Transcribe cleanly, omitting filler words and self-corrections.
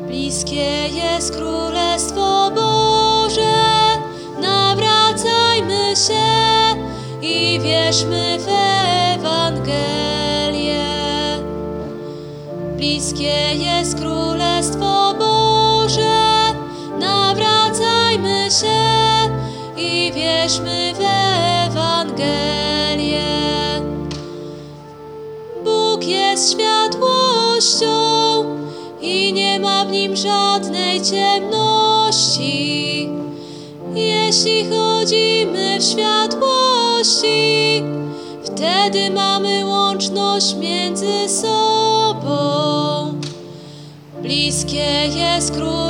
Bliskie jest Królestwo Boże, nawracajmy się i wierzmy w Ewangelię. Bliskie jest Królestwo Boże, nawracajmy się i wierzmy w Ewangelię. Bóg jest światłością i nie ma w Nim żadnej ciemności. Jeśli chodzimy w światłości, wtedy mamy łączność między sobą. Bliskie jest Królestwo